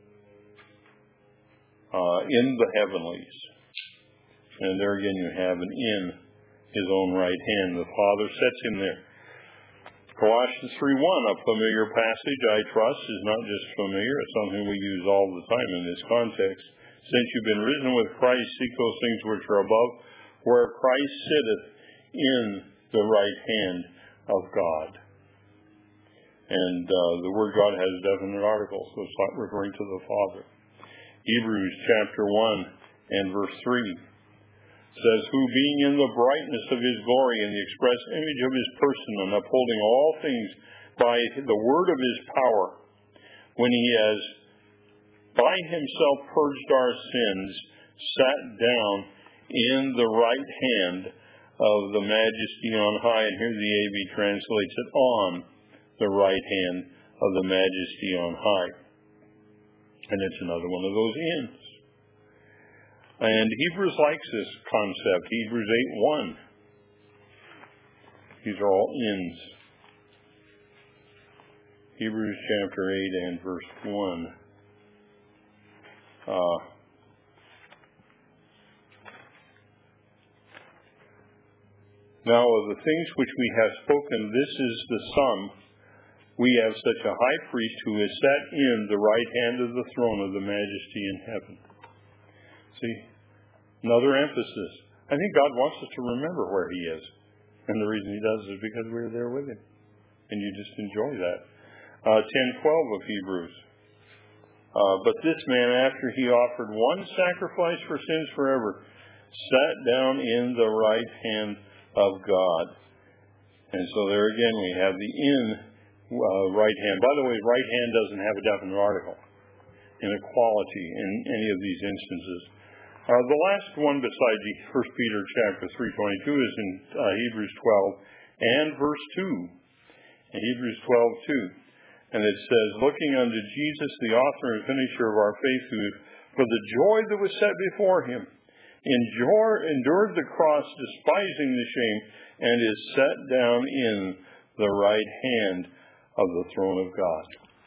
uh, in the heavenlies. And there again you have an in his own right hand. The Father sets him there. Colossians three one, a familiar passage, I trust, is not just familiar. It's something we use all the time in this context. Since you've been risen with Christ, seek those things which are above, where Christ sitteth in the right hand of God. And uh, the word God has a definite article, so it's not referring to the Father. Hebrews chapter one and verse three says, who being in the brightness of his glory and the express image of his person, and upholding all things by the word of his power, when he has by himself purged our sins, sat down in the right hand of the majesty on high. And here the A V translates it, on the right hand of the majesty on high. And it's another one of those ins. And Hebrews likes this concept. Hebrews eight one. These are all ins. Hebrews chapter eight and verse one. Uh, now of the things which we have spoken, this is the sum. We have such a high priest who is set in the right hand of the throne of the majesty in heaven. See? Another emphasis. I think God wants us to remember where he is. And the reason he does is because we're there with him. And you just enjoy that. Uh, ten twelve of Hebrews. Uh, but this man, after he offered one sacrifice for sins forever, sat down in the right hand of God. And so there again we have the in uh, right hand. By the way, right hand doesn't have a definite article in equality in any of these instances. Uh, the last one besides First Peter chapter three twenty-two is in uh, Hebrews twelve and verse two, in Hebrews twelve two. And it says, looking unto Jesus, the author and finisher of our faith, who for the joy that was set before him, endure, endured the cross, despising the shame, and is set down in the right hand of the throne of God.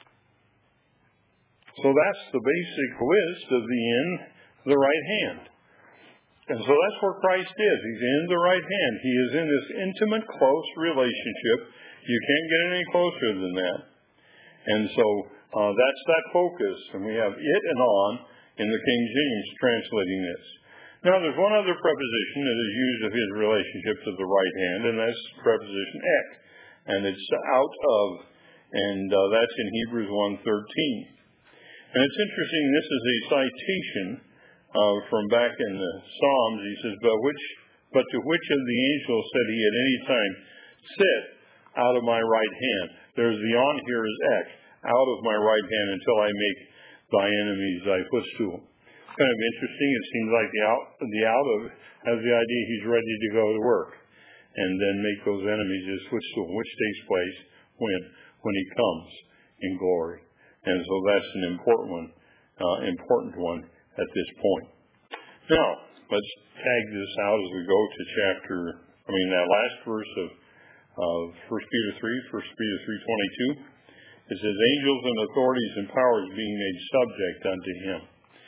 So that's the basic list of the in the right hand. And so that's where Christ is. He's in the right hand. He is in this intimate, close relationship. You can't get any closer than that. And so uh, that's that focus. And we have it and on in the King James translating this. Now there's one other preposition that is used of his relationship to the right hand, and that's the preposition ek. And it's out of, and uh, that's in Hebrews one thirteen. And it's interesting, this is a citation uh, from back in the Psalms. He says, but which, but to which of the angels said he at any time, sit out of my right hand? There's the on here is ek, out of my right hand until I make thy enemies thy footstool. Kind of interesting. It seems like the out, the out of has the idea he's ready to go to work and then make those enemies his footstool, which takes place when when he comes in glory. And so that's an important one, uh, important one at this point. Now, let's tag this out as we go to chapter, I mean, that last verse of, of First Peter three, First Peter three twenty-two. It says, angels and authorities and powers being made subject unto him.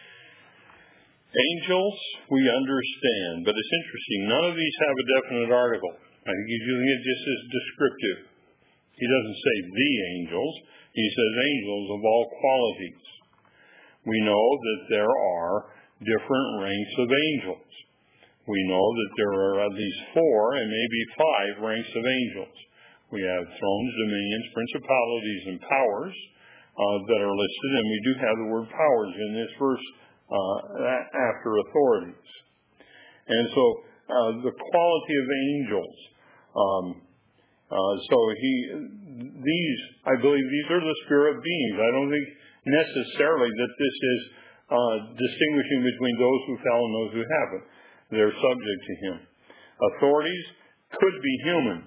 Angels, we understand, but it's interesting. None of these have a definite article. I think he's using it just as descriptive. He doesn't say the angels. He says angels of all qualities. We know that there are different ranks of angels. We know that there are at least four and maybe five ranks of angels. We have thrones, dominions, principalities, and powers uh, that are listed, and we do have the word powers in this verse uh, after authorities. And so uh, the quality of angels. Um, uh, so he, these, I believe, these are the spirit beings. I don't think necessarily that this is uh, distinguishing between those who fell and those who haven't. They're subject to him. Authorities could be human.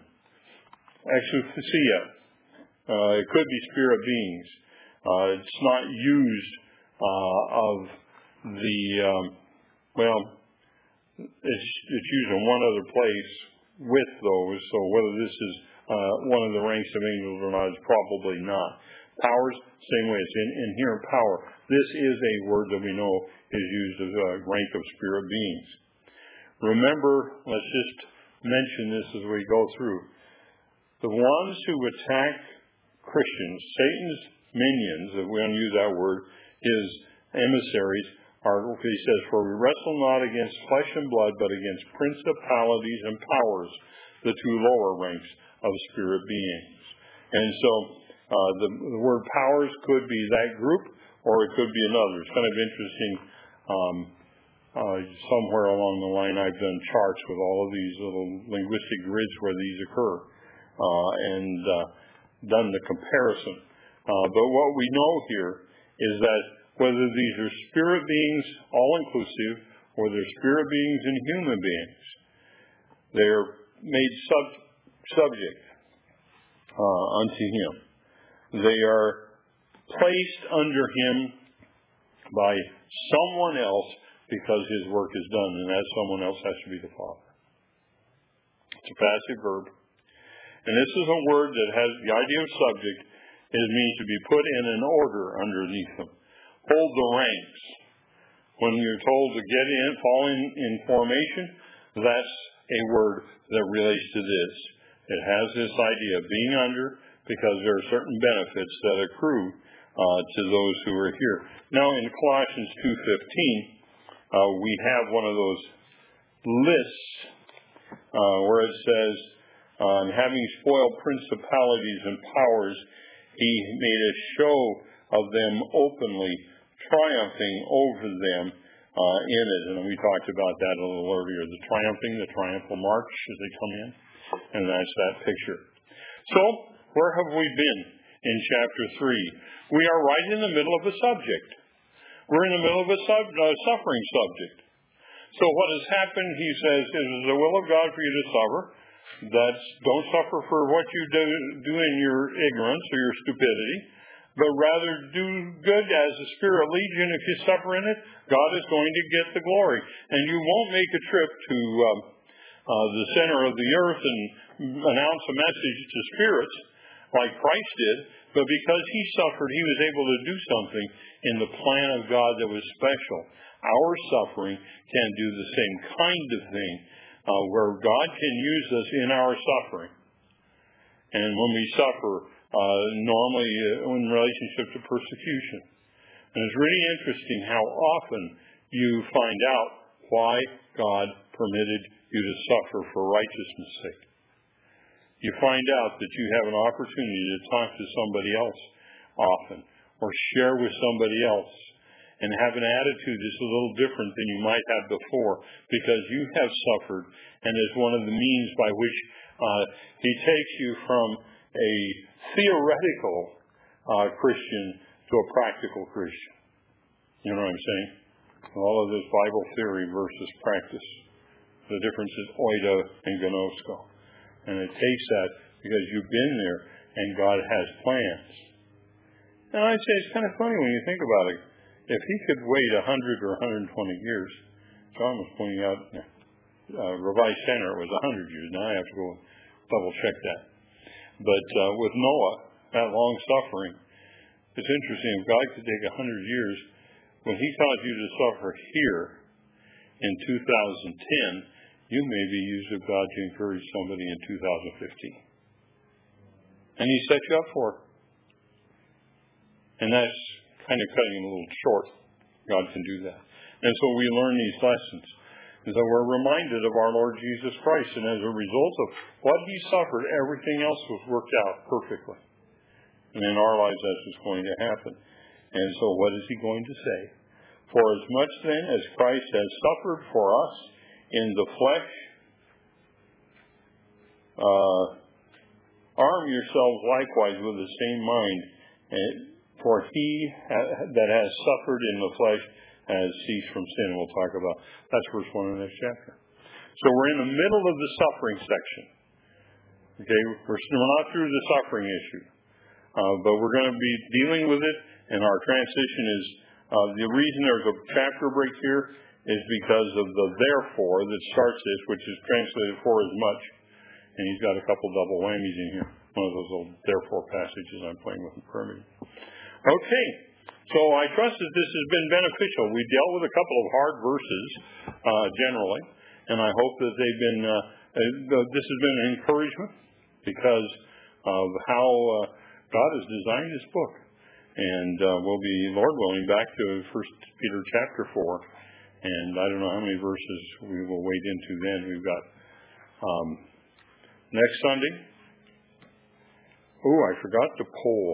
Exousia. Uh, it could be spirit beings. Uh, it's not used uh, of the, um, well, it's, it's used in one other place with those, so whether this is uh, one of the ranks of angels or not is probably not. Powers, same way, it's in, inherent power. This is a word that we know is used as a rank of spirit beings. Remember, let's just mention this as we go through. The ones who attack Christians, Satan's minions, if we want to use that word, his emissaries, are, he says, for we wrestle not against flesh and blood, but against principalities and powers, the two lower ranks of spirit beings. And so uh, the, the word powers could be that group, or it could be another. It's kind of interesting. Um, uh, somewhere along the line, I've done charts with all of these little linguistic grids where these occur. Uh, and uh, done the comparison. Uh, but what we know here is that whether these are spirit beings, all-inclusive, or they're spirit beings and human beings, they're made sub- subject uh, unto him. They are placed under him by someone else because his work is done, and that someone else has to be the Father. It's a passive verb. And this is a word that has the idea of subject. It means to be put in an order underneath them. Hold the ranks. When you're told to get in, fall in, in formation, that's a word that relates to this. It has this idea of being under because there are certain benefits that accrue uh, to those who are here. Now in Colossians two fifteen, uh, we have one of those lists uh, where it says, Um, having spoiled principalities and powers, he made a show of them openly, triumphing over them uh, in it. And we talked about that a little earlier, the triumphing, the triumphal march as they come in. And that's that picture. So, where have we been in chapter three? We are right in the middle of a subject. We're in the middle of a sub- uh, suffering subject. So what has happened, he says, is the will of God for you to suffer. That's, don't suffer for what you do, do in your ignorance or your stupidity, but rather do good as the Spirit leads you, and if you suffer in it, God is going to get the glory. And you won't make a trip to um, uh, the center of the earth and announce a message to spirits like Christ did, but because he suffered, he was able to do something in the plan of God that was special. Our suffering can do the same kind of thing, uh, where God can use us in our suffering. And when we suffer, uh, normally uh, in relationship to persecution. And it's really interesting how often you find out why God permitted you to suffer for righteousness' sake. You find out that you have an opportunity to talk to somebody else often, or share with somebody else, and have an attitude that's a little different than you might have before, because you have suffered, and is one of the means by which uh, he takes you from a theoretical uh, Christian to a practical Christian. You know what I'm saying? All of this Bible theory versus practice. The difference is oida and gnosko. And it takes that because you've been there and God has plans. And I'd say it's kind of funny when you think about it. If he could wait one hundred or one hundred twenty years, John was pointing out, uh, Revised Center was one hundred years. Now I have to go double check that. But uh, with Noah, that long suffering, it's interesting. If God could take one hundred years, when he caused you to suffer here in two thousand ten, you may be used of God to encourage somebody in two thousand fifteen. And he set you up for it. And that's kind of cutting it a little short. God can do that. And so we learn these lessons. And so we're reminded of our Lord Jesus Christ. And as a result of what he suffered, everything else was worked out perfectly. And in our lives, that's what's going to happen. And so what is he going to say? For as much then as Christ has suffered for us in the flesh, uh, arm yourselves likewise with the same mind. And for he ha- that has suffered in the flesh has ceased from sin. We'll talk about that's verse one in this chapter. So we're in the middle of the suffering section. Okay, we're, we're not through the suffering issue, uh, but we're going to be dealing with it. And our transition is uh, the reason there's a chapter break here is because of the therefore that starts this, which is translated for as much. And he's got a couple double whammies in here. One of those little therefore passages I'm playing with in permitting. Okay, so I trust that this has been beneficial. We dealt with a couple of hard verses uh, generally, and I hope that they've been, uh, uh, this has been an encouragement because of how uh, God has designed this book. And uh, we'll be, Lord willing, back to First Peter chapter four. And I don't know how many verses we will wade into then. We've got um, next Sunday. Oh, I forgot to poll.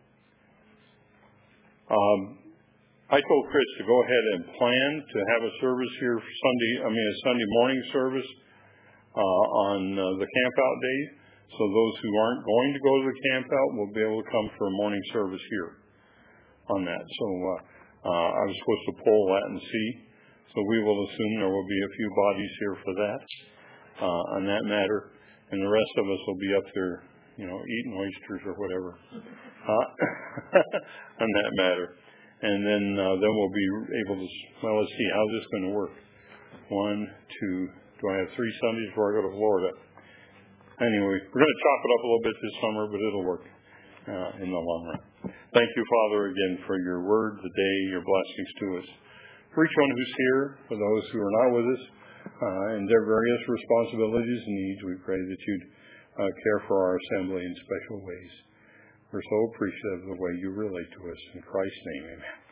Um, I told Chris to go ahead and plan to have a service here for Sunday, I mean a Sunday morning service uh, on uh, the campout day. So those who aren't going to go to the campout will be able to come for a morning service here on that. So uh, uh, I was supposed to poll that and see. So we will assume there will be a few bodies here for that, uh, on that matter. And the rest of us will be up there, you know, eating oysters or whatever, uh, on that matter. And then uh, then we'll be able to, well, let's see, how's this going to work? One, two, do I have three Sundays before I go to Florida? Anyway, we're going to chop it up a little bit this summer, but it'll work uh, in the long run. Thank you, Father, again, for your word today, your blessings to us. For each one who's here, for those who are not with us, uh, and their various responsibilities and needs, we pray that you'd uh, care for our assembly in special ways. We're so appreciative of the way you relate to us. In Christ's name, amen.